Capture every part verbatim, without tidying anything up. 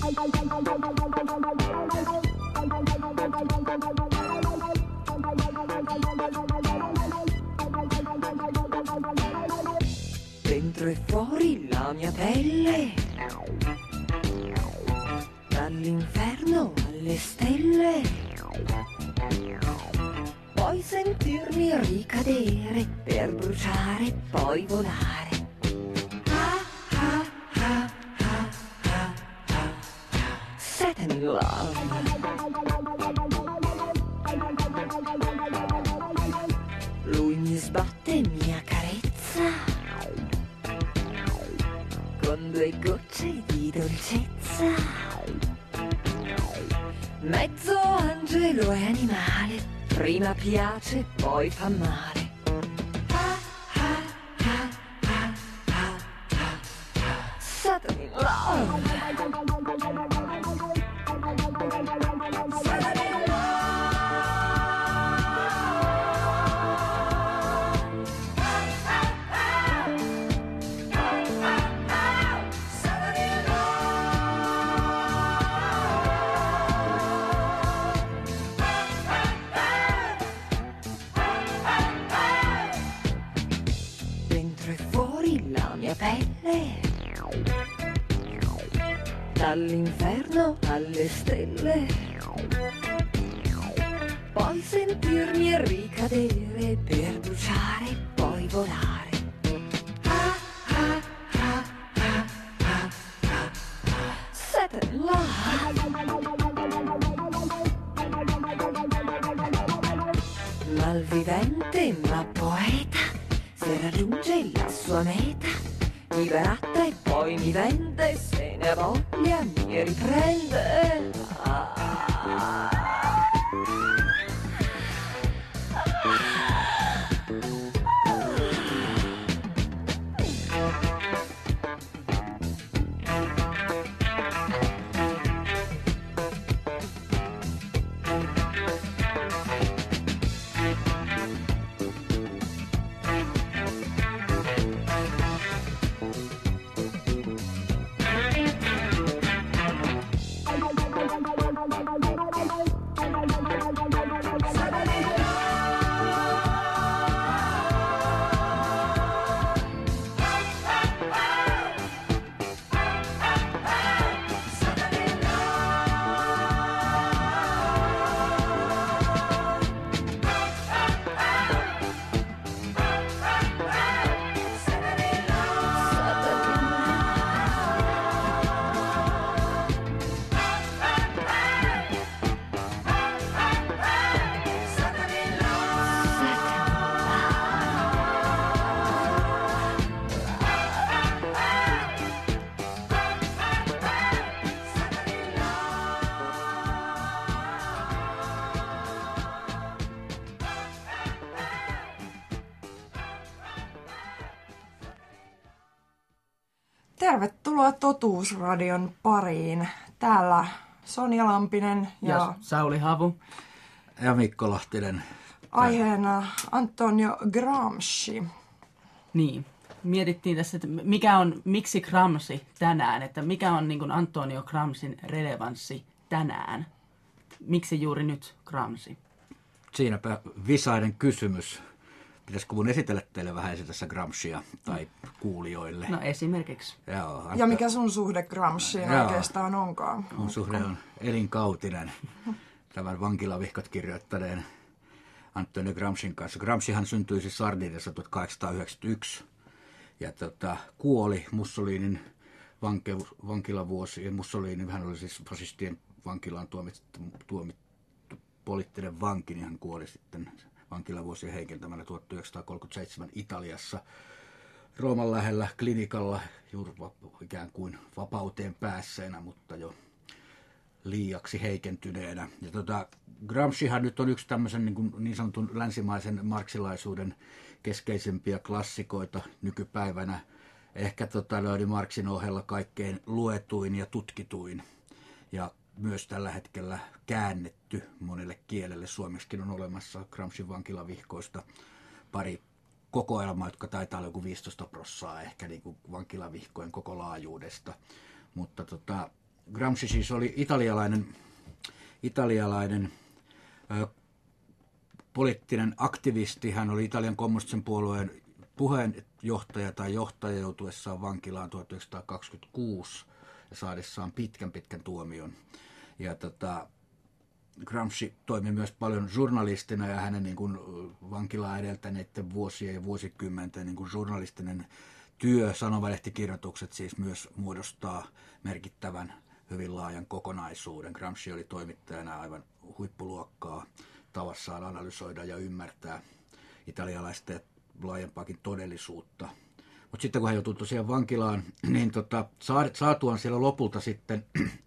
Dentro e fuori la mia pelle, dall'inferno alle stelle, puoi sentirmi ricadere per bruciare, poi volare. Ah, ah, ah, ah, ah, ah. Set in love. Lui mi sbatte e mi accarezza con due gocce di dolcezza. Mezzo angelo e animale, prima piace, poi fa male. Ah, ah, ah, ah, ah, ah, ah. Sudden in love. Sudden in pelle, dall'inferno alle stelle, puoi sentirmi ricadere per bruciare, poi volare. Ah, ah, ah, ah, ah, ah, ah. Set in love. Malvivente ma poeta, se raggiunge la sua meta mi baratta e poi mi vende, se ne ha voglia mi riprende. Ah, ah, Tervetuloa Totuusradion pariin. Täällä Sonja Lampinen ja, ja Sauli Havu ja Mikko Lahtinen. Aiheena Antonio Gramsci. Niin. Mietittiin tässä, että mikä on, miksi Gramsci tänään, että mikä on niin kuin Antonio Gramscin relevanssi tänään. Miksi juuri nyt Gramsci? Siinäpä visainen kysymys. Pitäisikö mun esitellä teille vähän tässä Gramscia tai kuulijoille? No esimerkiksi. Joo, Anta... Ja mikä sun suhde Gramsciin oikeastaan onkaan? Mun suhde on elinkautinen. Tämän Vankilavihkot kirjoittaneen Antonio Gramscin kanssa. Gramscihan syntyi siis Sardiniassa tuhatkahdeksansataayhdeksänkymmentäyksi ja tota, kuoli Mussolinin vanke, vankilavuosi. Mussolini hän oli siis fasistien vankilaan tuomittu, tuomittu poliittinen vanki, niin hän kuoli sitten vankilavuosien heikentämällä tuhatyhdeksänsataakolmekymmentäseitsemän Italiassa Rooman lähellä klinikalla juuri ikään kuin vapauteen päässeenä, mutta jo liiaksi heikentyneenä. Ja tota, Gramscihan nyt on yksi tämmöisen niin, kuin niin sanotun länsimaisen marksilaisuuden keskeisimpiä klassikoita nykypäivänä. Ehkä tota, löydi Marxin ohella kaikkein luetuin ja tutkituin ja myös tällä hetkellä käännetty monelle kielelle. Suomeksikin on olemassa Gramscin vankilavihkoista pari kokoelmaa, jotka taitaa olla joku viisitoista prosenttia ehkä niin kuin vankilavihkojen koko laajuudesta. Mutta tota, Gramsci siis oli italialainen, italialainen ö, poliittinen aktivisti. Hän oli Italian kommunistisen puolueen puheenjohtaja tai johtaja joutuessaan vankilaan tuhatyhdeksänsataakaksikymmentäkuusi ja saadessaan pitkän pitkän tuomion. Ja tota, Gramsci toimi myös paljon journalistina ja hänen niin kuin vankilaa edeltäneiden vuosien ja vuosikymmenten niin kuin journalistinen työ, sanomalehtikirjoitukset siis myös muodostaa merkittävän hyvin laajan kokonaisuuden. Gramsci oli toimittajana aivan huippuluokkaa tavassaan analysoida ja ymmärtää italialaista ja laajempaakin todellisuutta. Mutta sitten kun hän joutui tosiaan vankilaan, niin tota, saatuaan siellä lopulta sitten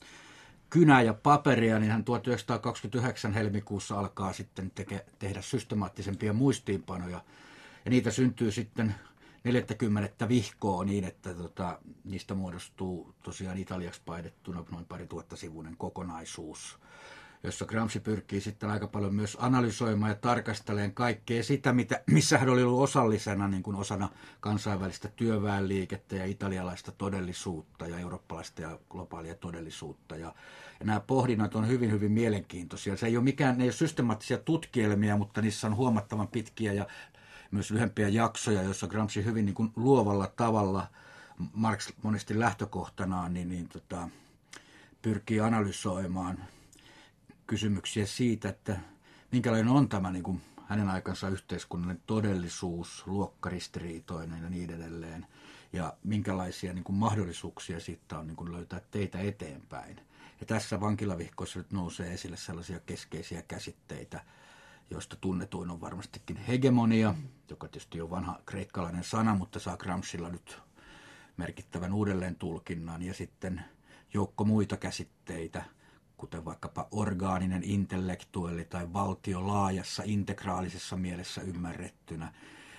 kynää ja paperia, niin hän tuhatyhdeksänsataakaksikymmentäyhdeksän helmikuussa alkaa sitten teke, tehdä systemaattisempia muistiinpanoja. Ja niitä syntyy sitten neljäkymmentä vihkoa niin, että tota, niistä muodostuu tosiaan italiaksi painettuna noin pari tuhatta sivuinen kokonaisuus, jossa Gramsci pyrkii sitten aika paljon myös analysoimaan ja tarkastelemaan kaikkea sitä, mitä, missä hän oli ollut osallisena niin kuin osana kansainvälistä työväenliikettä ja italialaista todellisuutta ja eurooppalaista ja globaalia todellisuutta. Ja, ja nämä pohdinnat on hyvin, hyvin mielenkiintoisia. Se ei ole mikään, ne ei ole systemaattisia tutkielmia, mutta niissä on huomattavan pitkiä ja myös lyhempiä jaksoja, joissa Gramsci hyvin niin kuin luovalla tavalla, Marx monesti lähtökohtanaan, niin, niin tota, pyrkii analysoimaan kysymyksiä siitä, että minkälainen on tämä niin kuin hänen aikansa yhteiskunnallinen todellisuus, luokkaristiriitoinen ja niin edelleen, ja minkälaisia niin kuin mahdollisuuksia siitä on niin kuin löytää teitä eteenpäin. Ja tässä vankilavihkoissa nyt nousee esille sellaisia keskeisiä käsitteitä, joista tunnetuin on varmastikin hegemonia, joka tietysti on vanha kreikkalainen sana, mutta saa Gramscilla nyt merkittävän uudelleen tulkinnan, ja sitten joukko muita käsitteitä, kuten vaikkapa orgaaninen intellektuelli tai valtio laajassa integraalisessa mielessä ymmärrettynä,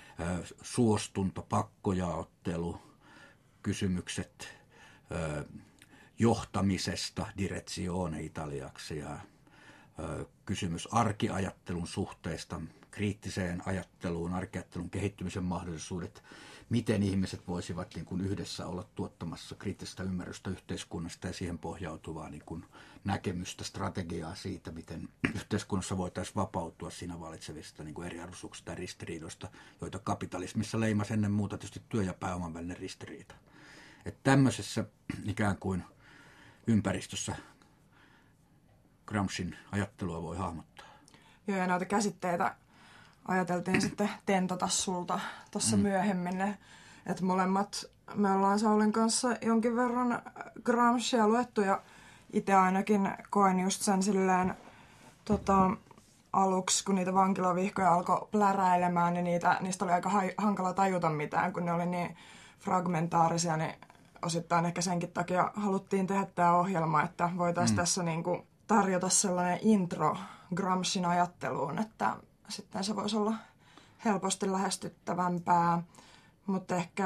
suostunto, pakkojaottelu, kysymykset johtamisesta, direzione italiaksi, ja kysymys arkiajattelun suhteesta, kriittiseen ajatteluun, arkiajattelun kehittymisen mahdollisuudet, miten ihmiset voisivat niin kuin yhdessä olla tuottamassa kriittistä ymmärrystä yhteiskunnasta ja siihen pohjautuvaa niin kuin näkemystä, strategiaa siitä, miten yhteiskunnassa voitaisiin vapautua siinä valitsevista niin kuin eriarvoisuuksista ja ristiriidoista, joita kapitalismissa leimasi ennen muuta tietysti työ- ja pääoman välinen ristiriita. Että tämmöisessä ikään kuin ympäristössä Gramscin ajattelua voi hahmottaa. Joo, ja näitä käsitteitä ajateltiin sitten tentata sulta tuossa mm. myöhemmin. Että molemmat, me ollaan Saulin kanssa jonkin verran Gramscia luettu, ja itse ainakin koen just sen silleen tota, aluksi, kun niitä vankilavihkoja alkoi pläräilemään, niin niitä, niistä oli aika ha- hankala tajuta mitään, kun ne oli niin fragmentaarisia, niin osittain ehkä senkin takia haluttiin tehdä tämä ohjelma, että voitaisiin mm. tässä niinku tarjota sellainen intro Gramscin ajatteluun, että sitten se voisi olla helposti lähestyttävämpää. Mutta ehkä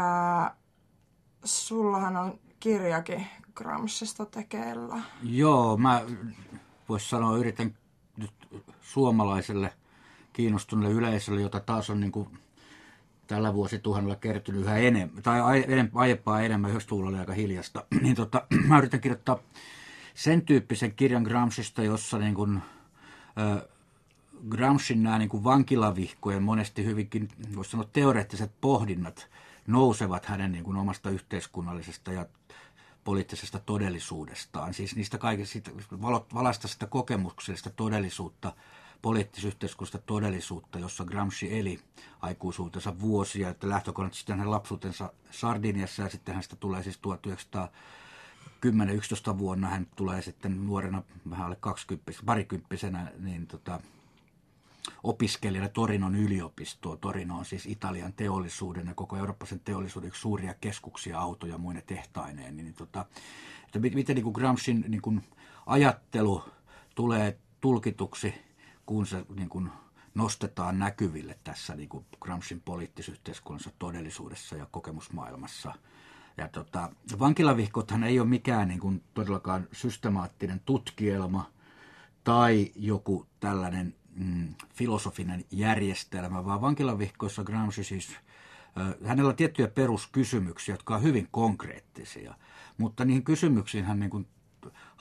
sullahan on kirjakin Gramscista tekeillä. Joo, mä voisin sanoa, yritän nyt suomalaiselle kiinnostuneelle yleisölle, jota taas on niin kuin tällä vuosituhannella kertynyt yhä enemmän, tai aiempaa enemmän, yhdeksänkymmentäluvulla oli aika hiljasta, niin tota, mä yritän kirjoittaa sen tyyppisen kirjan Gramscista, jossa niin kuin, äh, Gramscin nämä niin kuin vankilavihkojen monesti hyvinkin, voisi sanoa, teoreettiset pohdinnat nousevat hänen niin kuin omasta yhteiskunnallisesta ja poliittisesta todellisuudestaan. Siis niistä kaikista valaista sitä kokemuksellista todellisuutta, poliittis-yhteiskunnallista todellisuutta, jossa Gramsci eli aikuisuutensa vuosia, että lähtökohtaisesti sitten hänen lapsuutensa Sardiniassa, ja sitten hänestä tulee siis tuhatyhdeksänsataakymmenen yksitoista vuonna, hän tulee sitten nuorena, vähän alle kaksikymppisenä, parikymppisenä, niin tota, opiskelijana Torinon yliopistoon. Torino on siis Italian teollisuuden ja koko eurooppalaisen teollisuuden yksi suuria keskuksia autoja muine tehtaineen. Niin, tota, että miten niin kuin Gramscin niin kuin ajattelu tulee tulkituksi, kun se niin kuin nostetaan näkyville tässä niin kuin Gramscin poliittis-yhteiskunnassa todellisuudessa ja kokemusmaailmassa. Ja tota, vankilavihkothan ei ole mikään niin kuin todellakaan systemaattinen tutkielma tai joku tällainen mm, filosofinen järjestelmä, vaan vankilavihkoissa Gramsci siis, äh, hänellä on tiettyjä peruskysymyksiä, jotka on hyvin konkreettisia, mutta niihin kysymyksiin hän niin kuin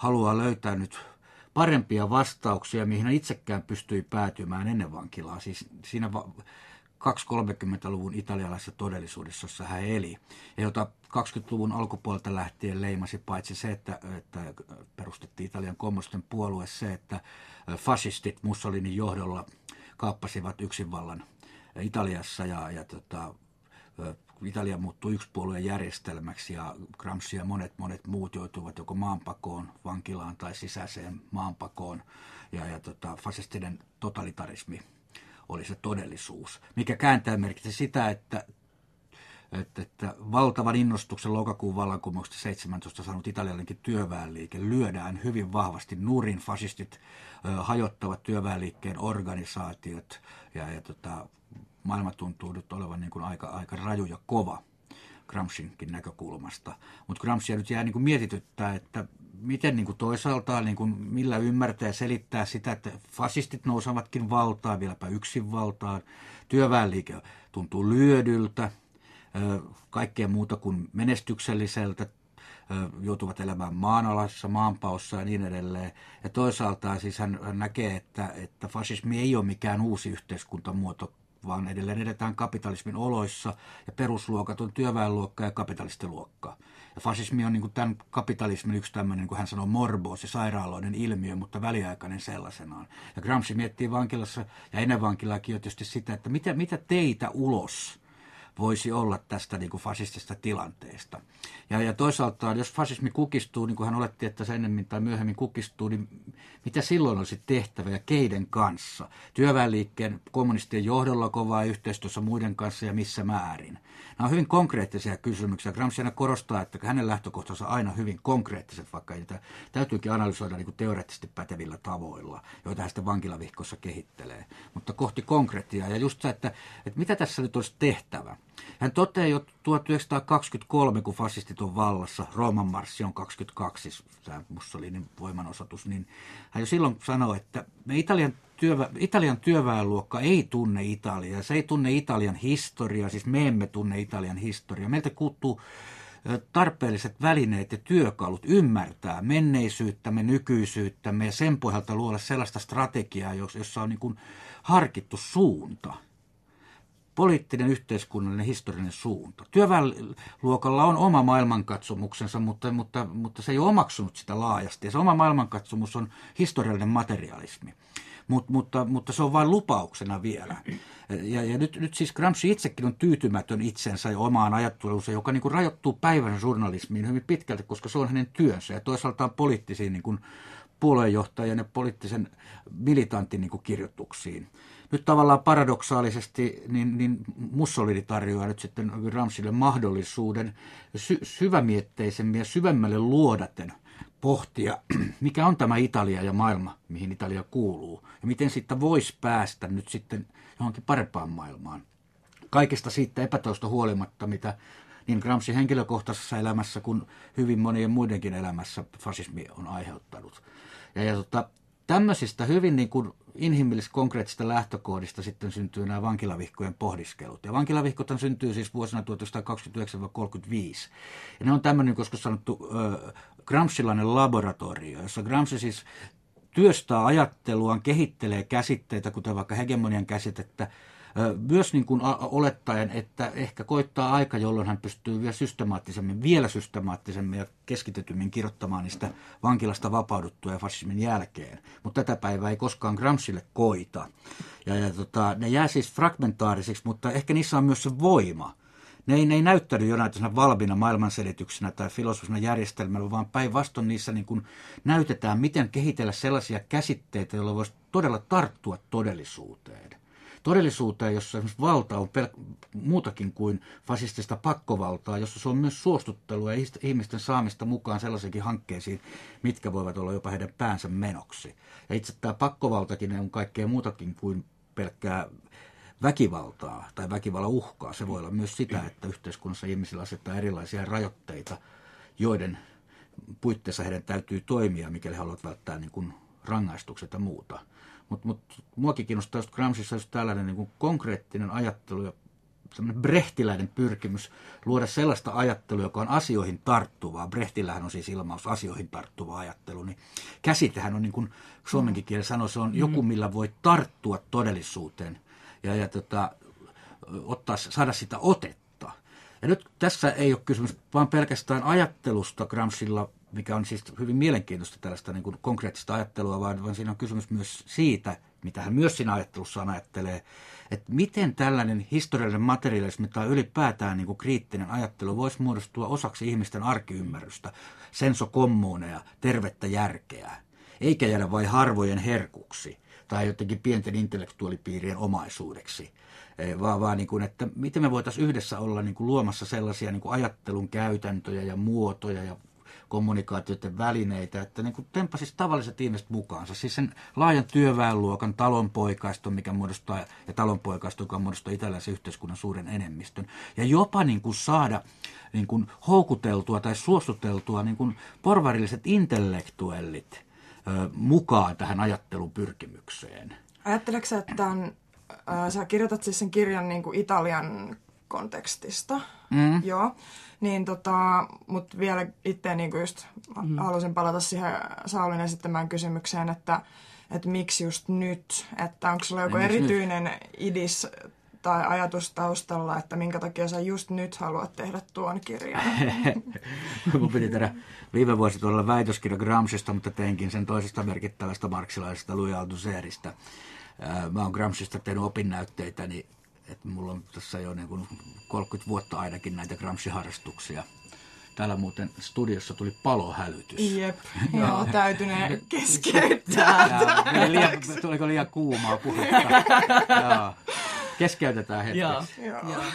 haluaa löytää nyt parempia vastauksia, mihin hän itsekään pystyi päätymään ennen vankilaa. Siis siinä kaksikymmentä-kolmekymmentäluvun italialaisessa todellisuudessa, jossa hän eli, ja jota kaksikymmentäluvun alkupuolelta lähtien leimasi paitsi se, että, että perustettiin Italian kommunistinen puolue, se, että fasistit Mussolinin johdolla kaappasivat yksinvallan Italiassa ja, ja tota, Italia muuttui yksipuolueen järjestelmäksi ja Gramsci ja monet monet muut joutuivat joko maanpakoon, vankilaan tai sisäiseen maanpakoon ja, ja tota, fasistinen totalitarismi oli se todellisuus, mikä kääntää merkitsi sitä, että, että, että valtavan innostuksen lokakuun vallankumouksesta seitsemäntoista saanut italialainenkin työväenliike lyödään hyvin vahvasti nurin. Fasistit ö, hajottavat työväenliikkeen organisaatiot ja, ja tota, maailma tuntuu nyt olevan niin kuin aika, aika raju ja kova Gramscinkin näkökulmasta. Mutta Gramscia nyt jää niin kuin mietityttää, että miten niin kuin toisaalta, niin kuin millä ymmärtää ja selittää sitä, että fasistit nousevatkin valtaan, vieläpä yksin valtaan. Työväenliike tuntuu lyödyltä, kaikkea muuta kuin menestykselliseltä, joutuvat elämään maanalaisessa, maanpaossa ja niin edelleen. Ja toisaalta siis hän näkee, että, että fasismi ei ole mikään uusi yhteiskuntamuoto, vaan edelleen edetään kapitalismin oloissa ja perusluokat on työväenluokka ja kapitalistiluokka. Ja fasismi on niin kuin tämän kapitalismin yksi tämmöinen, niin kuin hän sanoo, morboosi, sairaaloinen ilmiö, mutta väliaikainen sellaisenaan. Ja Gramsci miettii vankilassa ja ennen vankilaakin jo tietysti sitä, että mitä, mitä teitä ulos voisi olla tästä niin kuin fasistista tilanteesta. Ja, ja toisaalta, jos fasismi kukistuu, niin kuin hän oletti, että se ennemmin tai myöhemmin kukistuu, niin mitä silloin olisi tehtävä ja keiden kanssa? Työväenliikkeen kommunistien johdolla kovaa yhteistyössä muiden kanssa ja missä määrin? Nämä on hyvin konkreettisia kysymyksiä. Gramsci aina korostaa, että hänen lähtökohtansa on aina hyvin konkreettiset, vaikka niitä täytyykin analysoida niin kuin teoreettisesti pätevillä tavoilla, joita hän sitten vankilavihkossa kehittelee. Mutta kohti konkretiaa ja just se, että, että mitä tässä nyt olisi tehtävä. Hän toteaa jo tuhatyhdeksänsataakaksikymmentäkolme, kun fasistit on vallassa, Rooman marssi on kaksikymmentäkaksi, tämä Mussolinin voimanosoitus, niin hän jo silloin sanoi, että me Italian, työvä, Italian työväenluokka ei tunne Italiaa, se ei tunne Italian historiaa, siis me emme tunne Italian historiaa. Meiltä puuttuu tarpeelliset välineet ja työkalut ymmärtää menneisyyttämme, nykyisyyttämme ja sen pohjalta luoda sellaista strategiaa, jossa on niin kuin harkittu suunta. Poliittinen, yhteiskunnallinen, historiallinen suunta. Työväenluokalla on oma maailmankatsomuksensa, mutta, mutta, mutta se ei ole omaksunut sitä laajasti. Ja se oma maailmankatsomus on historiallinen materialismi, Mut, mutta, mutta se on vain lupauksena vielä. Ja, ja nyt, nyt siis Gramsci itsekin on tyytymätön itsensä ja omaan ajatteluunsa, joka niin kuin rajoittuu päivän journalismiin hyvin pitkälti, koska se on hänen työnsä. Ja toisaalta poliittisiin niin kuin puolueenjohtajan ja poliittisen militantin niin kuin kirjoituksiin. Nyt tavallaan paradoksaalisesti niin, niin Mussolini tarjoaa nyt sitten Gramscille mahdollisuuden sy- syvämietteisemmin ja syvemmälle luodaten pohtia, mikä on tämä Italia ja maailma, mihin Italia kuuluu, ja miten siitä voisi päästä nyt sitten johonkin parempaan maailmaan. Kaikesta siitä epätoista huolimatta, mitä niin Gramsci henkilökohtaisessa elämässä kuin hyvin monien muidenkin elämässä fasismi on aiheuttanut. Ja, ja tota, tämmöisistä hyvin niin kuin inhimillisistä konkreettisista lähtökohdista sitten syntyy nämä vankilavihkojen pohdiskelut. Ja vankilavihkothan syntyy siis vuosina tuhatyhdeksänsataakaksikymmentäyhdeksän kolmekymmentäviisi. Ja ne on tämmöinen, koska sanottu äh, Gramscilainen laboratorio, jossa Gramsci siis työstää ajatteluaan, kehittelee käsitteitä, kuten vaikka hegemonian käsitettä, myös niin kuin olettaen, että ehkä koittaa aika, jolloin hän pystyy vielä systemaattisemmin, vielä systemaattisemmin ja keskitetymmin kirjoittamaan niistä vankilasta vapauduttua ja fasismin jälkeen. Mutta tätä päivää ei koskaan Gramscille koita. Ja, ja tota, ne jää siis fragmentaarisiksi, mutta ehkä niissä on myös se voima. Ne ei, ne ei näyttänyt jonain valmiina maailmanselityksenä tai filosofisena järjestelmällä, vaan päinvastoin niissä niin kuin näytetään, miten kehitellä sellaisia käsitteitä, joilla voisi todella tarttua todellisuuteen. Todellisuuteen, jossa esimerkiksi valta on pel- muutakin kuin fasistista pakkovaltaa, jossa se on myös suostuttelua ja ihmisten saamista mukaan sellaisiinkin hankkeisiin, mitkä voivat olla jopa heidän päänsä menoksi. Ja itse tämä pakkovaltakin on kaikkea muutakin kuin pelkkää väkivaltaa tai väkivallan uhkaa. Se voi olla myös sitä, että yhteiskunnassa ihmisillä asettaa erilaisia rajoitteita, joiden puitteissa heidän täytyy toimia, mikäli he haluavat välttää niin kuin rangaistukset ja muuta. Mutta mut, muakin kiinnostaa just Gramscissa just tällainen niin kuin konkreettinen ajattelu ja tämmöinen brehtiläinen pyrkimys luoda sellaista ajattelua, joka on asioihin tarttuvaa. Brehtillähän on siis ilmaus asioihin tarttuva ajattelu. Niin käsitehän on, niin kuin suomenkin kielellä sanoo, se on joku, millä voi tarttua todellisuuteen ja, ja tota, ottaa, saada sitä otetta. Ja nyt tässä ei ole kysymys vaan pelkästään ajattelusta Gramscilla, mikä on siis hyvin mielenkiintoista tällaista niin kuin konkreettista ajattelua, vaan, vaan siinä on kysymys myös siitä, mitä hän myös siinä ajattelussaan ajattelee, että miten tällainen historiallinen materialismi tai ylipäätään niin kuin kriittinen ajattelu voisi muodostua osaksi ihmisten arkiymmärrystä, senso communea, tervettä järkeä, eikä jäädä vain harvojen herkuksi tai jotenkin pienten intellektuaalipiirien omaisuudeksi, vaan, vaan niin kuin, että miten me voitaisiin yhdessä olla niin kuin luomassa sellaisia niin kuin ajattelun käytäntöjä ja muotoja ja kommunikaatioiden välineitä, että niin kuin tempasisi tavalliset ihmiset mukaansa. Siis sen laajan työväenluokan talonpoikaiston, mikä muodostaa, ja talonpoikaiston, joka muodostaa italialaisen yhteiskunnan suuren enemmistön. Ja jopa niin kuin saada niin kuin houkuteltua tai suostuteltua niin kuin porvarilliset intellektuellit ö, mukaan tähän ajattelun pyrkimykseen. Ajatteleksä, sä, että tämän, äh, sä kirjoitat siis sen kirjan niin kuin Italian kontekstista, mm. joo. Niin tota, mut vielä itse niinku just mm. halusin palata siihen Saulin esittämään kysymykseen, että, että miksi just nyt, että onko sulla joku erityinen nyt idis tai ajatus taustalla, että minkä takia sä just nyt haluat tehdä tuon kirjan? Mun piti tehdä viime vuosi tuolla väitöskirja Gramscista, mutta teinkin sen toisesta merkittävästä marksilaisesta Louis Althusserista. Mä oon Gramscista tehnyt opinnäytteitä, niin että mulla on tässä jo niin kuin kolmekymmentä vuotta ainakin näitä Gramsci-harrastuksia. Täällä muuten studiossa tuli palohälytys. Jep, joo, täytyneen keskeyttää. Ja, liian, tuliko liian kuumaa puhetta? Ja, keskeytetään hetkeksi. Joo, joo.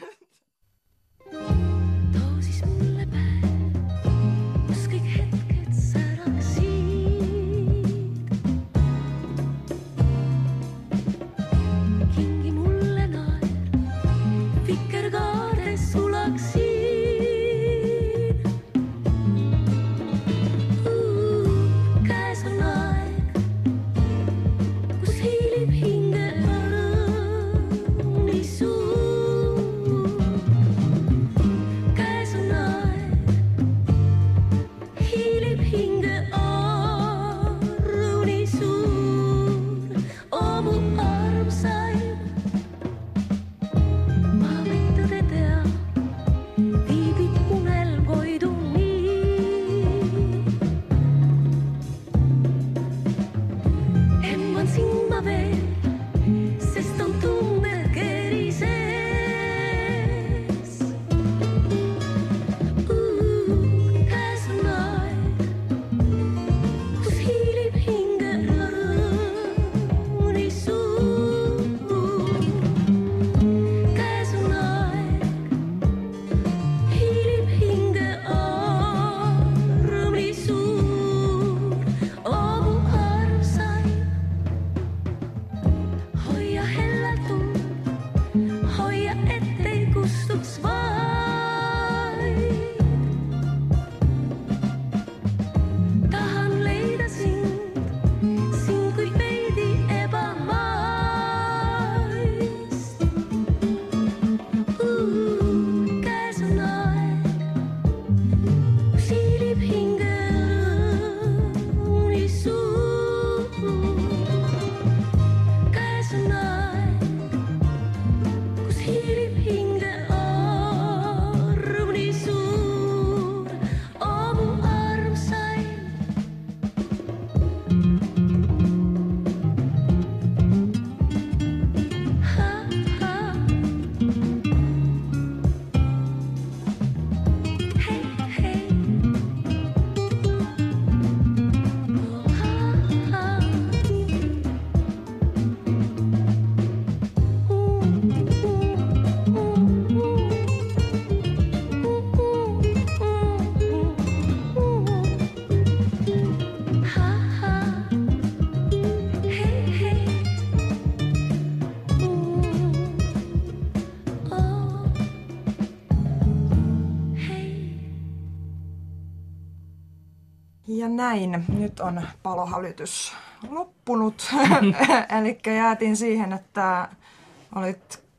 Ja näin, nyt on palohälytys loppunut. Eli jäätiin siihen, että olit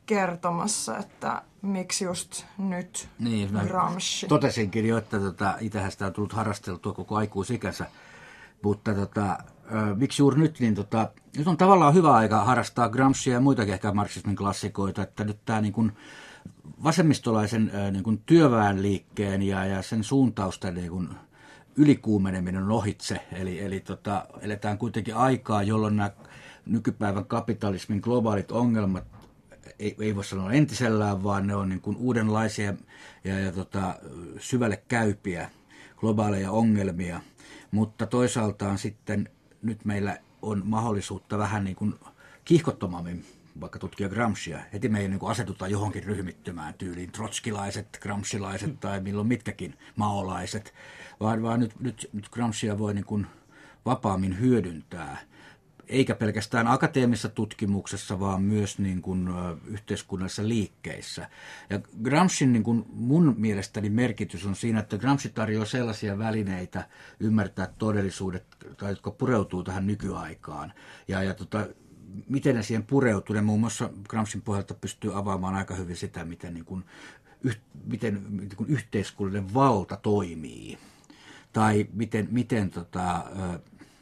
kertomassa, että miksi just nyt niin, Gramsci. Totesinkin jo, että tota, itsehän sitä on tullut harrasteltua koko aikuisikänsä, mutta tota, ö, miksi juuri nyt, niin tota, nyt on tavallaan hyvä aika harrastaa Gramscia ja muitakin ehkä marksismin klassikoita, että nyt tämä niin kuin vasemmistolaisen ö, niin kuin työväenliikkeen ja, ja sen suuntausten niin kuin ylikuumeneminen on ohitse, eli, eli tota, eletään kuitenkin aikaa, jolloin nämä nykypäivän kapitalismin globaalit ongelmat ei, ei voi sanoa entisellään, vaan ne on niin kuin uudenlaisia ja, ja tota, syvälle käypiä globaaleja ongelmia, mutta toisaaltaan sitten nyt meillä on mahdollisuutta vähän niin kuin kiihkottomammin vaikka tutkia Gramscia. Heti me ei niin kuin asetuta johonkin ryhmittymään tyyliin trotskilaiset, gramscilaiset tai milloin mitkäkin maolaiset, vaan, vaan nyt, nyt, nyt Gramscia voi niin kuin vapaammin hyödyntää. Eikä pelkästään akateemisessa tutkimuksessa, vaan myös niin kuin, ö, yhteiskunnallisissa liikkeissä. Ja Gramscin niin kuin mun mielestäni merkitys on siinä, että Gramsci tarjoaa sellaisia välineitä ymmärtää todellisuudet, tai jotka pureutuu tähän nykyaikaan. Ja, ja tota, miten ne siihen pureutuu, ne muun muassa Gramscin pohjalta pystyy avaamaan aika hyvin sitä, miten, niin kuin, yh, miten niin kuin yhteiskunnallinen valta toimii. Tai miten, miten tota, ö,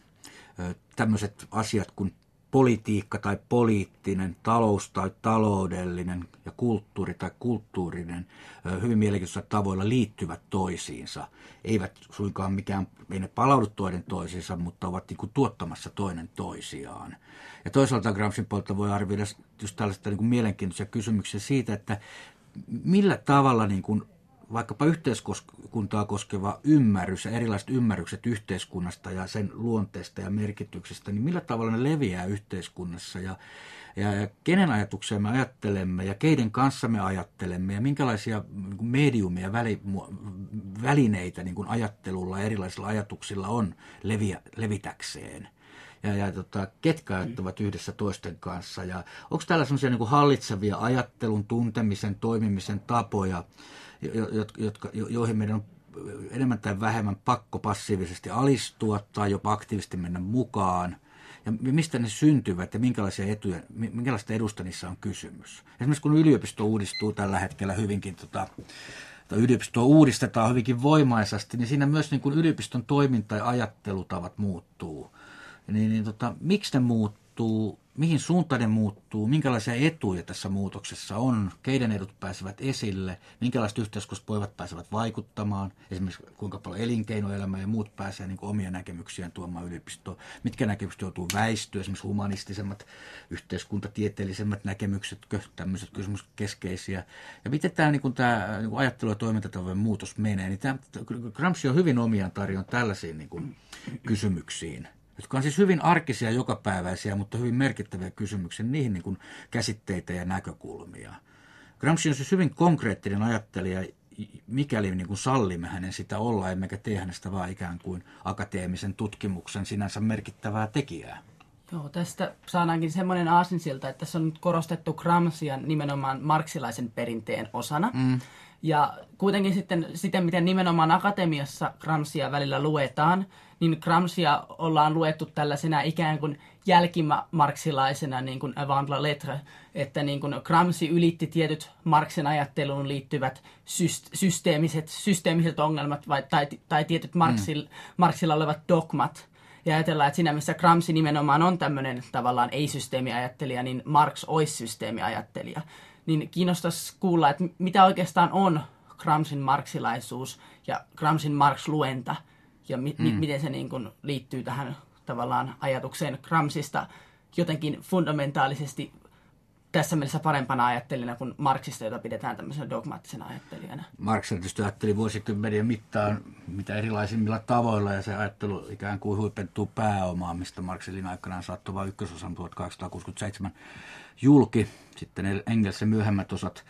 tämmöiset asiat kuin politiikka tai poliittinen, talous tai taloudellinen ja kulttuuri tai kulttuurinen hyvin mielenkiintoisilla tavoilla liittyvät toisiinsa. Eivät suinkaan mikään, ei ne palaudu toinen toisiinsa, mutta ovat niin kuin tuottamassa toinen toisiaan. Ja toisaalta Gramscin puolelta voi arvioida just tällaista niin kuin mielenkiintoisia kysymyksiä siitä, että millä tavalla niin kuin vaikkapa yhteiskuntaa koskeva ymmärrys ja erilaiset ymmärrykset yhteiskunnasta ja sen luonteesta ja merkityksestä, niin millä tavalla ne leviää yhteiskunnassa ja, ja, ja kenen ajatuksia me ajattelemme ja keiden kanssa me ajattelemme ja minkälaisia niin kuin mediumia, väli, välineitä niin kuin ajattelulla ja erilaisilla ajatuksilla on leviä, levitäkseen. Ja, ja tota, ketkä ajattavat yhdessä toisten kanssa ja onko täällä sellaisia niin kuin hallitsevia ajattelun, tuntemisen, toimimisen tapoja, Jotka, joihin meidän on enemmän tai vähemmän pakko passiivisesti alistua tai jopa aktiivisesti mennä mukaan. Ja mistä ne syntyvät ja minkälaisia etuja, minkälaista edusta niissä on kysymys. Esimerkiksi kun yliopisto uudistuu tällä hetkellä hyvinkin, tota, tai yliopistoa uudistetaan hyvinkin voimaisesti, niin siinä myös niin kuin yliopiston toiminta ja ajattelutavat muuttuu. Niin, niin tota, miksi ne muuttuu? Mihin suuntaan ne muuttuu, minkälaisia etuja tässä muutoksessa on, keiden edut pääsevät esille, minkälaiset yhteiskunnalliset pääsevät vaikuttamaan, esimerkiksi kuinka paljon elinkeinoelämä ja muut pääsee niin kuin omia näkemyksiään tuomaan yliopistoon, mitkä näkemykset joutuu väistyä, esimerkiksi humanistisemmat, yhteiskuntatieteellisemmät näkemykset, tämmöiset kysymykset keskeisiä, ja miten tämä, niin kuin tämä niin kuin ajattelu- ja toimintatapojen muutos menee, niin tämä, Gramsci on hyvin omiaan tarjoamaan tällaisiin niin kuin kysymyksiin, jotka on siis hyvin arkisia, jokapäiväisiä, mutta hyvin merkittäviä kysymyksiä, niihin niin kuin käsitteitä ja näkökulmia. Gramsci on siis hyvin konkreettinen ajattelija, mikäli niin kuin sallimme hänen sitä olla, emmekä tee hänestä vaan ikään kuin akateemisen tutkimuksen sinänsä merkittävää tekijää. Joo, tästä saadaankin semmoinen aasinsilta, että tässä on nyt korostettu Gramscia nimenomaan marksilaisen perinteen osana. Mm. Ja kuitenkin sitten siten, miten nimenomaan akatemiassa Gramscia välillä luetaan, niin Gramscia ollaan luettu tällaisena ikään kuin jälkimarksilaisena niin kuin avant la lettre, että niin kuin Gramsci ylitti tietyt Marxin ajatteluun liittyvät systeemiset, systeemiset ongelmat vai, tai, tai tietyt Marxilla, mm. Marxilla olevat dogmat. Ja ajatellaan, että siinä missä Gramsci nimenomaan on tämmöinen tavallaan ei-systeemiajattelija, niin Marx olisi systeemiajattelija. Niin kiinnostaisi kuulla, että mitä oikeastaan on Gramscin marksilaisuus ja Gramscin Marx-luenta ja mi- mm. miten se niin kuin liittyy tähän tavallaan ajatukseen Gramscista jotenkin fundamentaalisesti tässä mielessä parempana ajattelijana kuin Marxista, jota pidetään tämmöisenä dogmaattisena ajattelijana. Marx tietysti ajatteli vuosikymmenien mittaan mitä erilaisimmilla tavoilla, ja se ajattelu ikään kuin huipentuu pääomaan, mistä Marxin aikanaan saattoi vain ykkösosan tuhatkahdeksansataakuusikymmentäseitsemän julki, sitten Engelsin myöhemmät osat,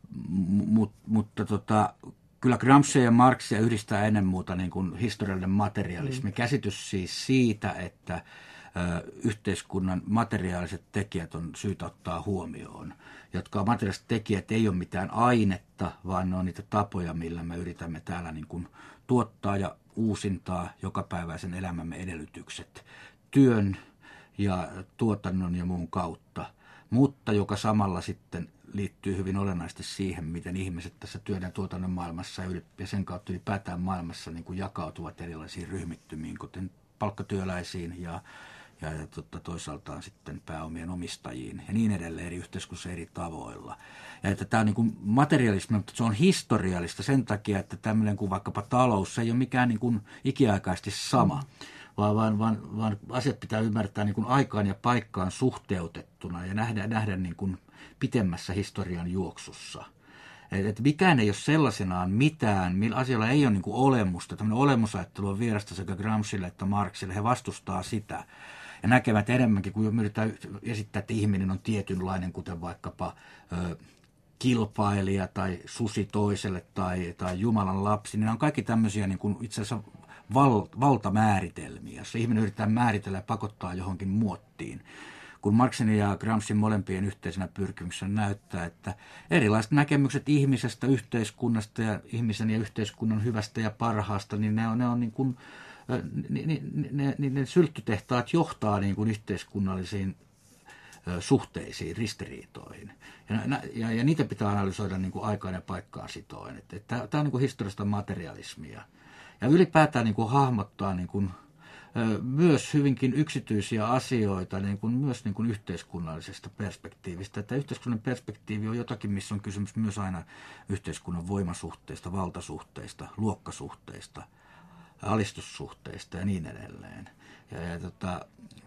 Mut, mutta tota, kyllä Gramscia ja Marxia yhdistää ennen muuta niin kuin historiallinen materialismi. Mm. Käsitys siis siitä, että yhteiskunnan materiaaliset tekijät on syytä ottaa huomioon, jotka materiaaliset tekijät ei ole mitään ainetta, vaan ne on niitä tapoja, millä me yritämme täällä niin kuin tuottaa ja uusintaa jokapäiväisen elämämme edellytykset työn ja tuotannon ja muun kautta, mutta joka samalla sitten liittyy hyvin olennaisesti siihen, miten ihmiset tässä työn ja tuotannon maailmassa ja, yli, ja sen kautta ylipäätään maailmassa niin kuin jakautuvat erilaisiin ryhmittymiin, kuten palkkatyöläisiin ja, ja, ja totta, toisaaltaan sitten pääomien omistajiin ja niin edelleen eri yhteiskunnassa eri tavoilla. Ja että tämä on niin kuin materialismi, mutta se on historiallista sen takia, että tämmöinen kuin vaikkapa talous, se ei ole mikään niin kuin ikiaikaisesti sama. Mm. Vaan, vaan, vaan, vaan asiat pitää ymmärtää niin kuin aikaan ja paikkaan suhteutettuna ja nähdä, nähdä niin kuin pitemmässä historian juoksussa. Et, et mikään ei ole sellaisenaan mitään, millä asialla ei ole niin kuin olemusta. Tämmöinen olemusajattelu on vierasta sekä Gramscille että Marxille. He vastustaa sitä ja näkevät enemmänkin, kun yritetään esittää, että ihminen on tietynlainen, kuten vaikkapa ö, kilpailija tai susi toiselle tai, tai Jumalan lapsi. Niin nämä on kaikki tämmöisiä niin kuin itse asiassa val, valtamääritelmiä, jossa ihminen yrittää määritellä ja pakottaa johonkin muottiin. Kun Marxin ja Gramscin molempien yhteisenä pyrkimyksenä näyttää, että erilaiset näkemykset ihmisestä, yhteiskunnasta ja ihmisen ja yhteiskunnan hyvästä ja parhaasta, niin ne on, ne on niin kuin, ne, ne, ne, ne, ne sylttytehtaat johtaa niin kuin yhteiskunnallisiin suhteisiin, ristiriitoihin. Ja, ja, ja niitä pitää analysoida niin kuin aikaan ja paikkaan sitoen. Tämä on niin kuin historiallista materialismia. Ja ylipäätään niin kuin hahmottaa niin kuin, ö, myös hyvinkin yksityisiä asioita niin kuin, myös niin kuin yhteiskunnallisesta perspektiivistä. Että yhteiskunnan perspektiivi on jotakin, missä on kysymys myös aina yhteiskunnan voimasuhteista, valtasuhteista, luokkasuhteista, alistussuhteista ja niin edelleen. Ja, ja, tota,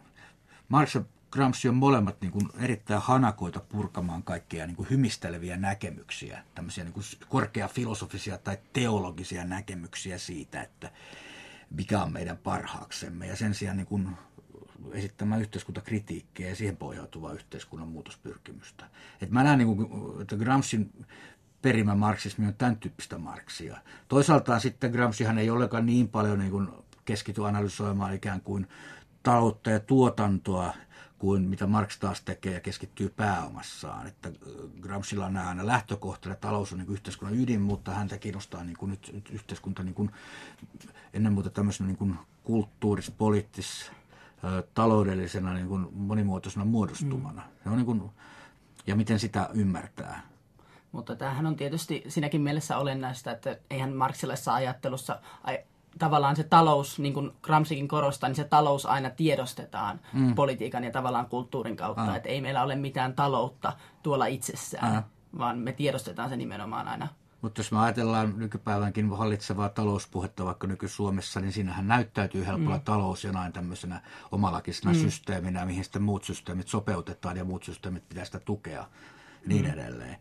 Marx ja Gramsci on molemmat niin kuin erittäin hanakoita purkamaan kaikkia niin kuin hymisteleviä näkemyksiä, tämmöisiä niin kuin korkeafilosofisia tai teologisia näkemyksiä siitä, että mikä on meidän parhaaksemme. Ja sen sijaan niin kuin esittämään yhteiskuntakritiikkiä ja siihen pohjautuvaa yhteiskunnan muutospyrkimystä. Et mä näen, niin kuin, että Gramscin perimä marksismi on tämän tyyppistä Marxia. Toisaaltaan sitten Gramscihan ei ollenkaan niin paljon niin kuin keskity analysoimaan ikään kuin taloutta ja tuotantoa, kuin mitä Marx taas tekee ja keskittyy pääomassaan. Että Gramscilla on aina lähtökohtana, talous on niin kuin yhteiskunnan ydin, mutta häntä kiinnostaa niin kuin nyt, nyt yhteiskunta niin kuin, ennen muuta tämmöisenä niin kuin kulttuuris, poliittis, taloudellisena niin kuin monimuotoisena muodostumana. Mm. Se on niin kuin, ja miten sitä ymmärtää. Mutta tämähän on tietysti siinäkin mielessä olennaista, että eihän marxilaisessa ajattelussa tavallaan se talous, niin kuin Gramscikin korostaa, niin se talous aina tiedostetaan mm. politiikan ja tavallaan kulttuurin kautta. Ah. Että ei meillä ole mitään taloutta tuolla itsessään, ah. vaan me tiedostetaan se nimenomaan aina. Mutta jos me ajatellaan nykypäivänkin hallitsevaa talouspuhetta vaikka nyky-Suomessa, niin siinähän näyttäytyy helpolla mm. talous jonain tämmöisenä omalakisena mm. systeeminä, mihin sitten muut systeemit sopeutetaan ja muut systeemit pitää sitä tukea ja niin mm. edelleen.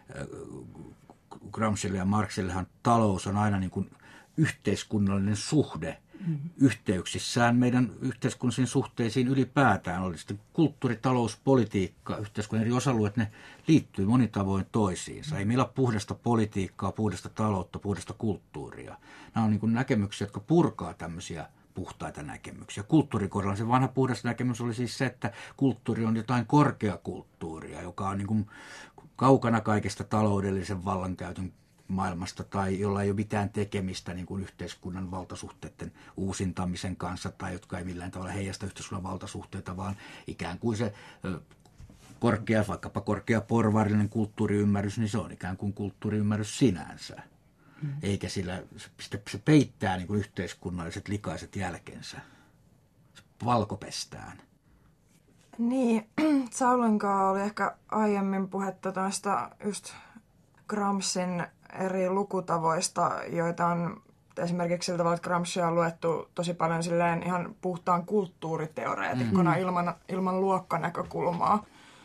Gramscille ja Marxillehan talous on aina niin kuin yhteiskunnallinen suhde mm-hmm. yhteyksissään meidän yhteiskunnallisiin suhteisiin ylipäätään. Oli sitten kulttuuri, talous, politiikka, yhteiskunnan eri osa-alueet, ne liittyy monin tavoin toisiinsa. Ei meillä ole puhdasta politiikkaa, puhdasta taloutta, puhdasta kulttuuria. Nämä on niin kuin näkemyksiä, jotka purkaa tämmöisiä puhtaita näkemyksiä. Kulttuurikohdalla se vanha puhdas näkemys oli siis se, että kulttuuri on jotain korkeakulttuuria, joka on niin kuin kaukana kaikesta taloudellisen vallankäytön maailmasta tai jolla ei ole mitään tekemistä niin kuin yhteiskunnan valtasuhteiden uusintamisen kanssa tai jotka ei millään tavalla heijasta yhteiskunnan valtasuhteita, vaan ikään kuin se korkea, vaikkapa korkea porvarillinen kulttuuriymmärrys, niin se on ikään kuin kulttuuriymmärrys sinänsä. Mm. Eikä sillä, se, se peittää niin kuin yhteiskunnalliset likaiset jälkensä. Se valkopestään. Niin, Saulinkaan oli ehkä aiemmin puhetta tästä just Gramscin eri lukutavoista, joita on esimerkiksi sillä tavalla, että Gramscia on luettu tosi paljon silleen ihan puhtaan kulttuuriteoreetikkona mm. ilman, ilman luokkanäkökulmaa.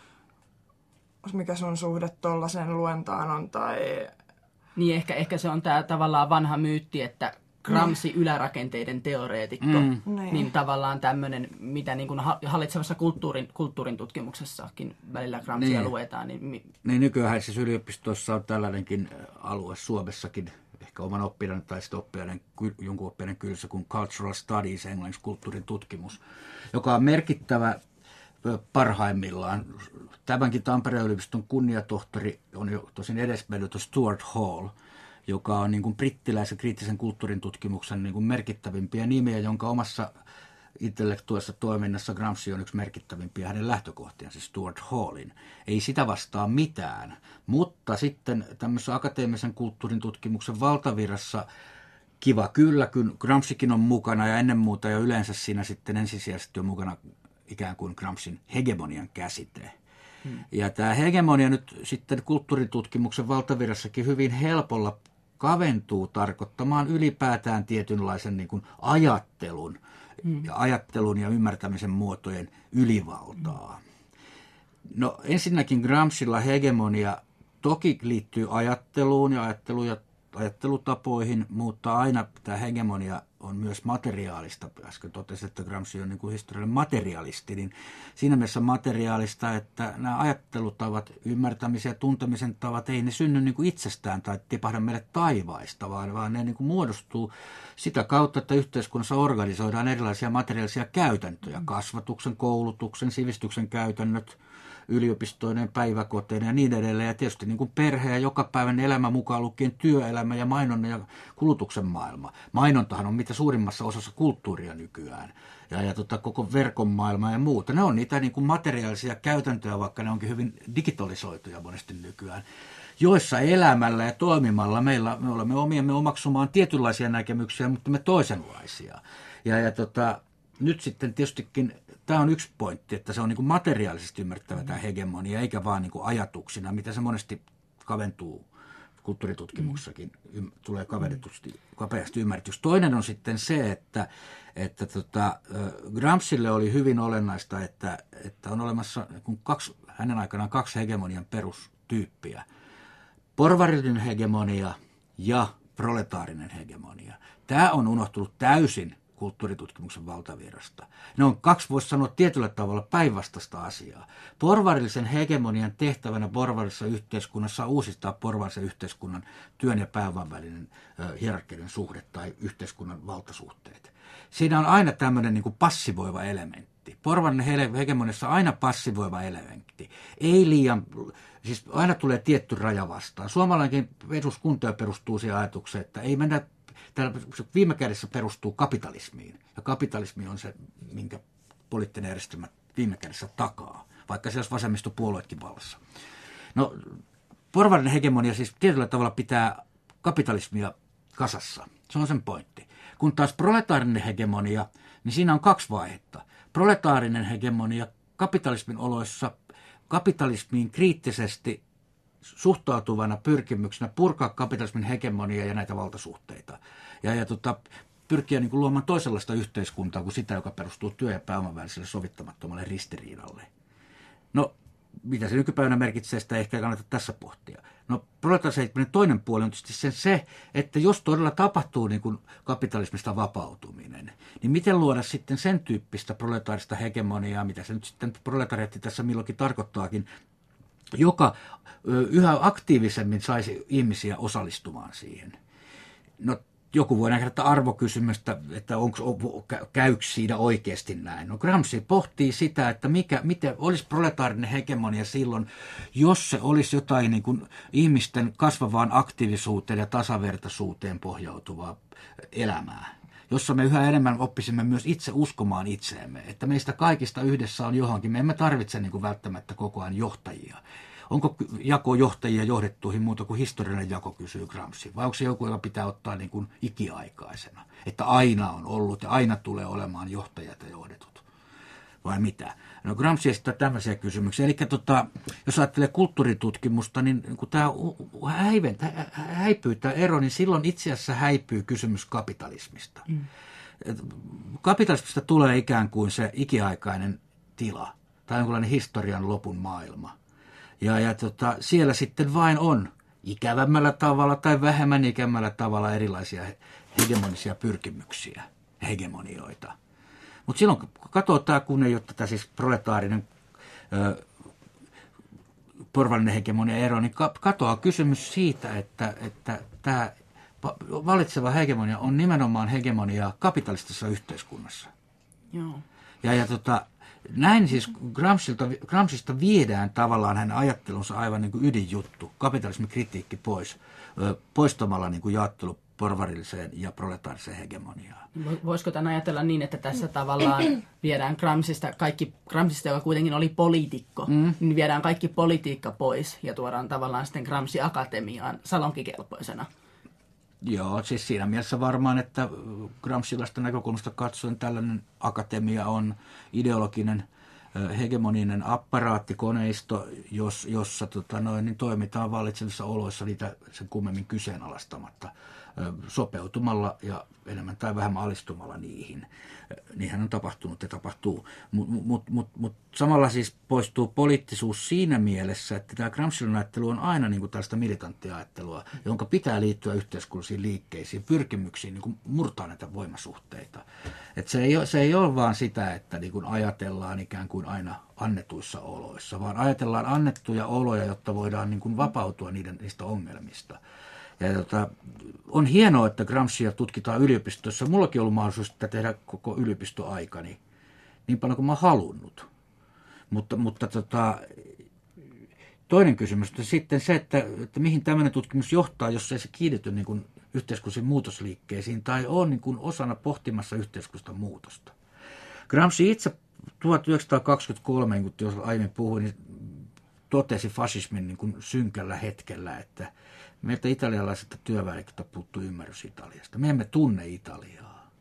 Mikä sun suhde tollaiseen luentaan on? Tai... Niin, ehkä, ehkä se on tämä tavallaan vanha myytti, että Gramsci mm. ylärakenteiden teoreetikko, mm. niin tavallaan tämmöinen, mitä niin kuin hallitsevassa kulttuurin, kulttuurin tutkimuksessakin välillä Gramscia niin. luetaan. Niin, niin nykyään siis yliopistossa on tällainenkin alue Suomessakin, ehkä oman oppilainen tai sitten oppilainen, jonkun oppilainen kyljessä kuin Cultural Studies, englanniksi kulttuurin tutkimus, joka on merkittävä parhaimmillaan. Tämänkin Tampereen yliopiston kunniatohtori on jo tosin edesmennyt Stuart Hall, joka on niin kuin brittiläisen kriittisen kulttuurin tutkimuksen niin kuin merkittävimpiä nimiä, jonka omassa intellektuaalisessa toiminnassa Gramsci on yksi merkittävimpiä hänen lähtökohtiaan, siis Stuart Hallin. Ei sitä vastaa mitään, mutta sitten tämmöisen akateemisen kulttuurin tutkimuksen valtavirrassa kiva kyllä, kun Gramscikin on mukana ja ennen muuta ja yleensä siinä sitten ensisijaisesti on mukana ikään kuin Gramscin hegemonian käsite. Hmm. Ja tämä hegemonia nyt sitten kulttuuritutkimuksen valtavirrassakin hyvin helpolla kaventuu tarkoittamaan ylipäätään tietynlaisen niin kuin ajattelun, hmm. ja ajattelun ja ymmärtämisen muotojen ylivaltaa. Hmm. No ensinnäkin Gramscilla hegemonia toki liittyy ajatteluun ja ajattelu ja ajattelutapoihin, mutta aina tämä hegemonia on myös materiaalista. Äsken totesin, että Gramsci on niin kuin historiallinen materialisti, niin siinä mielessä materiaalista, että nämä ajattelutavat, ymmärtämisen ja tuntemisen tavat, ei ne synny niin kuin itsestään tai tipahda meille taivaista, vaan, vaan ne niin kuin muodostuu sitä kautta, että yhteiskunnassa organisoidaan erilaisia materiaalisia käytäntöjä, kasvatuksen, koulutuksen, sivistyksen käytännöt, yliopistoinen, päiväkoteinen ja niin edelleen. Ja tietysti niin kuin perhe ja jokapäiväinen elämä mukaan lukien työelämä ja mainonnan ja kulutuksen maailma. Mainontahan on mitä suurimmassa osassa kulttuuria nykyään. Ja, ja tota, koko verkon maailma ja muuta. Ne on niitä niin kuin materiaalisia käytäntöjä, vaikka ne onkin hyvin digitalisoituja monesti nykyään, joissa elämällä ja toimimalla meillä, me olemme omiamme omaksumaan tietynlaisia näkemyksiä, mutta me toisenlaisia. Ja, ja tota, nyt sitten tietystikin tämä on yksi pointti, että se on niin kuin materiaalisesti ymmärrettävä tämä hegemonia, eikä vaan niin kuin ajatuksina, mitä se monesti kaventuu kulttuuritutkimuksessakin, mm. tulee kavennetusti, kapeasti ymmärretyksi. Toinen on sitten se, että, että tota, Gramscille oli hyvin olennaista, että, että on olemassa kaksi, hänen aikanaan kaksi hegemonian perustyyppiä. Porvarillinen hegemonia ja proletaarinen hegemonia. Tämä on unohtunut täysin kulttuuritutkimuksen valtavirrasta. Ne on kaksi, voisi sanoa tietyllä tavalla päinvastaista asiaa. Porvarillisen hegemonian tehtävänä porvarillisessa yhteiskunnassa on uusistaa porvarillisen yhteiskunnan työn ja pääoman välinen hierarkkinen suhde tai yhteiskunnan valtasuhteet. Siinä on aina tämmöinen niin kuin passivoiva elementti. Porvarillinen hegemoniassa on aina passivoiva elementti. Ei liian, siis aina tulee tietty raja vastaan. Suomalainenkin eduskunta perustuu siihen ajatukseen, että ei mennä. Täällä viime kädessä perustuu kapitalismiin, ja kapitalismi on se, minkä poliittinen järjestelmä viime kädessä takaa, vaikka se olisi vasemmistopuolueetkin vallassa. No, porvarillinen hegemonia siis tietyllä tavalla pitää kapitalismia kasassa. Se on sen pointti. Kun taas proletaarinen hegemonia, niin siinä on kaksi vaihetta. Proletaarinen hegemonia kapitalismin oloissa kapitalismiin kriittisesti suhtautuvana pyrkimyksenä purkaa kapitalismin hegemonia ja näitä valtasuhteita. Ja, ja tota, pyrkiä niin kuin luomaan toisenlaista yhteiskuntaa kuin sitä, joka perustuu työ- ja pääoman väliselle sovittamattomalle ristiriidalle. No, mitä se nykypäivänä merkitsee, sitä ehkä kannata tässä pohtia. No, proletaarisen toinen puoli on tietysti sen se, että jos todella tapahtuu niin kuin kapitalismista vapautuminen, niin miten luoda sitten sen tyyppistä proletaarista hegemoniaa, mitä se nyt sitten proletariatti tässä milloinkin tarkoittaakin, joka yhä aktiivisemmin saisi ihmisiä osallistumaan siihen. No, joku voi nähdä arvokysymystä, että onko, käykö siinä oikeasti näin. No, Gramsci pohtii sitä, että mikä, miten olisi proletaarinen hegemonia silloin, jos se olisi jotain niin kuin ihmisten kasvavaan aktiivisuuteen ja tasavertaisuuteen pohjautuvaa elämää, jossa me yhä enemmän oppisimme myös itse uskomaan itseemme, että meistä kaikista yhdessä on johonkin. Me emme tarvitse niin kuin välttämättä koko ajan johtajia. Onko jako johtajia johdettuihin muuta kuin historiallinen jako, kysyy Gramsci, vai onko se joku, joka pitää ottaa niin kuin ikiaikaisena, että aina on ollut ja aina tulee olemaan johtajat ja johdetut, vai mitä? No, Gramsci esittää tämmöisiä kysymyksiä. Eli tota, jos ajattelee kulttuuritutkimusta, niin kun tämä häipyy tämä ero, niin silloin itse asiassa häipyy kysymys kapitalismista. Mm. Kapitalismista tulee ikään kuin se ikiaikainen tila tai jonkinlainen historian lopun maailma. Ja, ja tota, siellä sitten vain on ikävämmällä tavalla tai vähemmän ikävämmällä tavalla erilaisia hegemonisia pyrkimyksiä, hegemonioita. Mutta silloin kun katsotaan, kun ei ole tätä siis proletaarinen ö, porvallinen hegemonia ero, niin katoaa kysymys siitä, että, että tämä valitseva hegemonia on nimenomaan hegemonia kapitalistisessa yhteiskunnassa. Joo. Ja, ja tota, näin siis Gramscista viedään tavallaan hänen ajattelunsa aivan niin kuin ydinjuttu, kapitalismin kritiikki pois, poistamalla niin kuin jaottelu porvarilliseen ja proletaariseen hegemoniaan. Voisiko tämän ajatella niin, että tässä tavallaan viedään Gramscista kaikki, Gramscista, joka kuitenkin oli poliitikko, mm. niin viedään kaikki politiikka pois ja tuodaan tavallaan sitten Gramsci-akatemiaan salonkikelpoisena? Joo, siis siinä mielessä varmaan, että Gramscilaista näkökulmasta katsoen tällainen akatemia on ideologinen hegemoninen apparaattikoneisto, jos, jossa tota noin, niin toimitaan vallitsevissa oloissa niitä sen kummemmin kyseenalaistamatta, sopeutumalla ja enemmän tai vähemmän alistumalla niihin. Niinhän on tapahtunut ja tapahtuu. Mutta mut, mut, mut samalla siis poistuu poliittisuus siinä mielessä, että tämä Gramscian ajattelu on aina niin kuin tällaista militanttiajattelua, jonka pitää liittyä yhteiskunnallisiin liikkeisiin, pyrkimyksiin niin kuin murtaa näitä voimasuhteita. Et se, ei ole, se ei ole vaan sitä, että niin kuin ajatellaan ikään kuin aina annetuissa oloissa, vaan ajatellaan annettuja oloja, jotta voidaan niin kuin vapautua niiden, niistä ongelmista. Ja tota, on hienoa, että Gramscia tutkitaan yliopistossa. Mullakin on ollut mahdollisuus tehdä koko yliopistoaikani niin paljon kuin mä oon halunnut. Mutta, mutta tota, toinen kysymys on sitten se, että, että mihin tämmöinen tutkimus johtaa, jos ei se kiinnity niin kuin yhteiskunnallisiin muutosliikkeisiin tai on niin kuin osana pohtimassa yhteiskunnallista muutosta. Gramsci itse tuhatyhdeksänsataakaksikymmentäkolme, niin kuin aiemmin puhuin, niin totesi fasismin niin kuin synkällä hetkellä, että meiltä italialaisilta työväenliikeltä puuttuu ymmärrys Italiasta. Me emme tunne Italiaa.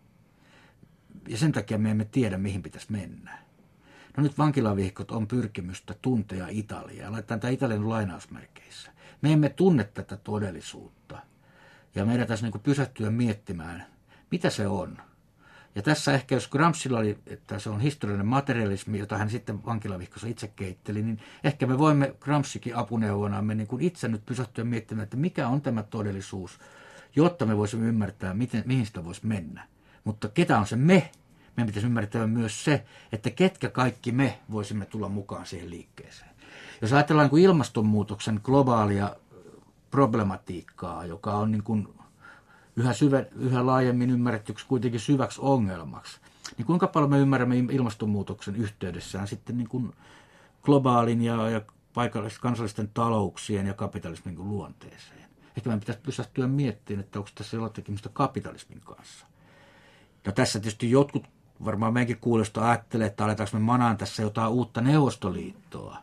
Ja sen takia me emme tiedä, mihin pitäisi mennä. No nyt vankilavihkot on pyrkimystä tuntea Italiaa. Laitetaan tämä Italian lainausmerkeissä. Me emme tunne tätä todellisuutta. Ja meidän tässä niin kuin pysähtyä miettimään, mitä se on. Ja tässä ehkä, jos Gramscilla oli, että se on historiallinen materialismi, jota hän sitten vankilavihkossa itse keitteli, niin ehkä me voimme Gramscikin apuneuvonamme niin kuin itse nyt pysähtyä miettimään, että mikä on tämä todellisuus, jotta me voisimme ymmärtää, miten, mihin sitä voisi mennä. Mutta ketä on se me? Meidän pitäisi ymmärtää myös se, että ketkä kaikki me voisimme tulla mukaan siihen liikkeeseen. Jos ajatellaan niin kuin ilmastonmuutoksen globaalia problematiikkaa, joka on niin kuin Yhä, syvä, yhä laajemmin ymmärrettyksi kuitenkin syväksi ongelmaksi, niin kuinka paljon me ymmärrämme ilmastonmuutoksen yhteydessään sitten niin kuin globaalin ja, ja paikallisten kansallisten talouksien ja kapitalismin niin luonteeseen. Ehkä meidän pitäisi pysähtyä miettimään, että onko tässä jollain tekemistä kapitalismin kanssa. Ja tässä tietysti jotkut, varmaan meidänkin kuulijoista ajattelee, että aletaanko me manaan tässä jotain uutta Neuvostoliittoa.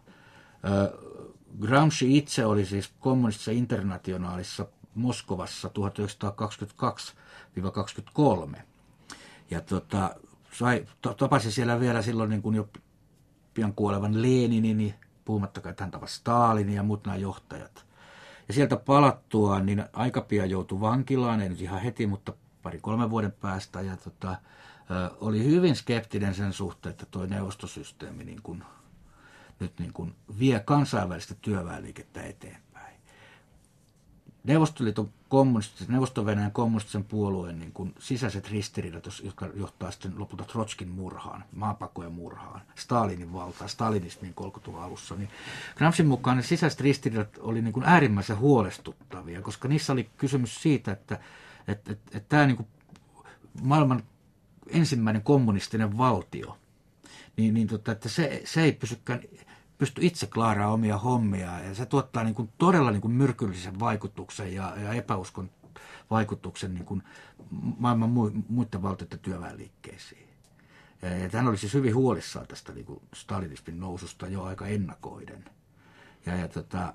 Gramsci itse oli siis kommunistisessa internationaalissa Moskovassa tuhatyhdeksänsataakaksikymmentäkaksi kaksikymmentäkolme. Ja tota, sai, tapasi siellä vielä silloin niin kuin jo pian kuolevan Leninin, puhumattakaan, että hän tapasi Stalinin ja muut nämä johtajat. Ja sieltä palattuaan, niin aika pian joutui vankilaan, ei nyt ihan heti, mutta pari-kolmen vuoden päästä. Ja tota, oli hyvin skeptinen sen suhteen, että tuo neuvostosysteemi niin kuin, nyt niin kuin vie kansainvälistä työväenliikettä eteenpäin. Neuvostoliiton kommunistisen, Neuvosto-Venäjän kommunistisen puolueen niin kuin sisäiset ristiriidat, jotka johtaa sitten lopulta Trotskin murhaan, maanpakojen murhaan, Stalinin valtaan, stalinismin kolmekymmentäluvun alussa, niin Gramscin mukaan ne sisäiset ristiriidat oli niin kuin äärimmäisen huolestuttavia, koska niissä oli kysymys siitä, että, että, että, että tämä niin kuin maailman ensimmäinen kommunistinen valtio, niin, niin tota, että se, se ei pysykään pysty itse klaaraamaan omia hommia ja se tuottaa niin kuin todella niin kuin myrkyllisen vaikutuksen ja, ja epäuskon vaikutuksen niin kuin maailman mu, muiden valtioiden työväenliikkeisiin. Ja, ja hän oli siis hyvin huolissaan tästä niin kuin stalinismin noususta jo aika ennakoiden. Ja, ja tota,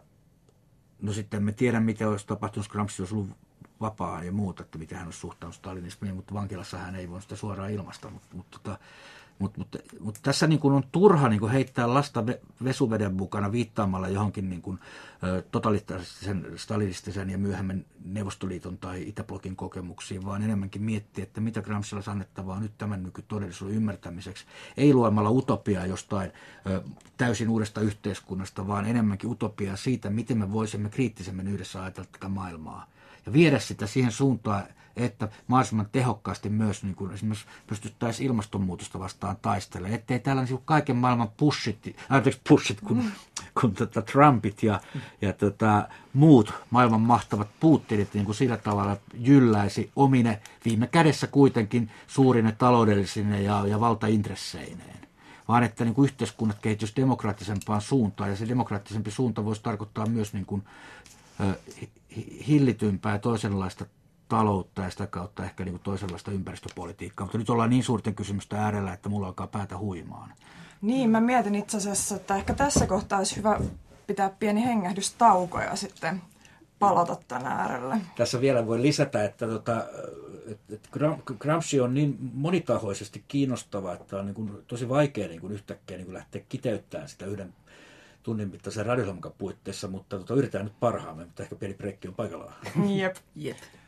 no sitten me tiedän, mitä olisi tapahtunut, jos Gramsci olisi ollut vapaa ja muuta, että miten hän olisi suhtautunut stalinismiin, mutta vankilassa hän ei voi sitä suoraan ilmaista, mutta, mutta tota, Mutta mut, mut tässä niin kun on turha niin kun heittää lasta vesuveden mukana viittaamalla johonkin niin kun, ö, totalitaaristisen, stalinistisen ja myöhemmin Neuvostoliiton tai Itäblokin kokemuksiin, vaan enemmänkin miettiä, että mitä Gramscilla annettavaa nyt tämän nykytodellisuuden ymmärtämiseksi. Ei luomalla utopiaa jostain ö, täysin uudesta yhteiskunnasta, vaan enemmänkin utopiaa siitä, miten me voisimme kriittisemmin yhdessä ajatella tätä maailmaa. Ja viedä sitä siihen suuntaan, että mahdollisimman tehokkaasti myös niin kuin esimerkiksi pystyttäisiin ilmastonmuutosta vastaan taistelemaan. Ettei tällainen kaiken maailman pushit, anteeksi pushit, kun, kun tota Trumpit ja, ja tota, muut maailman mahtavat Putinit niin kuin sillä tavalla jylläisi omine viime kädessä kuitenkin suurine taloudellisine ja, ja valtaintresseineen. Vaan että niin kuin yhteiskunnat kehittyisi demokraattisempaan suuntaan ja se demokraattisempi suunta voisi tarkoittaa myös niin kuin, ö, hillitympää ja toisenlaista taloutta ja sitä kautta ehkä niin kuin toisenlaista ympäristöpolitiikkaa. Mutta nyt ollaan niin suurten kysymysten äärellä, että mulla alkaa päätä huimaan. Niin, mä mietin itse asiassa, että ehkä tässä kohtaa olisi hyvä pitää pieni hengähdystauko ja sitten palata tämän äärelle. Tässä vielä voi lisätä, että, tota, että Gramsci on niin monitahoisesti kiinnostava, että on niin kuin tosi vaikea niin kuin yhtäkkiä niin kuin lähteä kiteyttämään sitä yhden tunnin mittaisen radiohjelman puitteissa, mutta tota, yritetään nyt parhaamme, mutta ehkä pieni breikki on paikallaan. Jep. Jep.